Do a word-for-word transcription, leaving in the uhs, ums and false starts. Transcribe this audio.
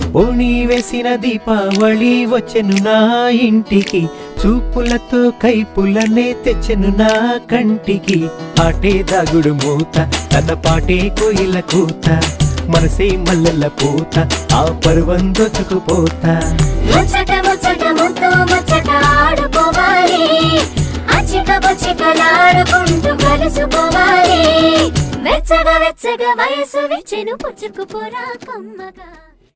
ఓణి వేసిన దీపావళి వచ్చెను నా ఇంటికి, చూపులతో కైపులనే తెచ్చెను నా కంటికి. ఆటే దాగుడు మూత తన పాటే కోయిల కూత, మనసే మల్లెల పూత ఆ పరువం దోచుకుపోతా. ముచ్చట ముచ్చట ముద్దు ముచ్చట ఆడుకోవాలి, అచ్చిక బొచ్చికలాడుకుంటూ కలుసుకోవాలి. వెచ్చగా వెచ్చగా వయసు విచ్చెను పుచ్చుకుపోరా కమ్మగా.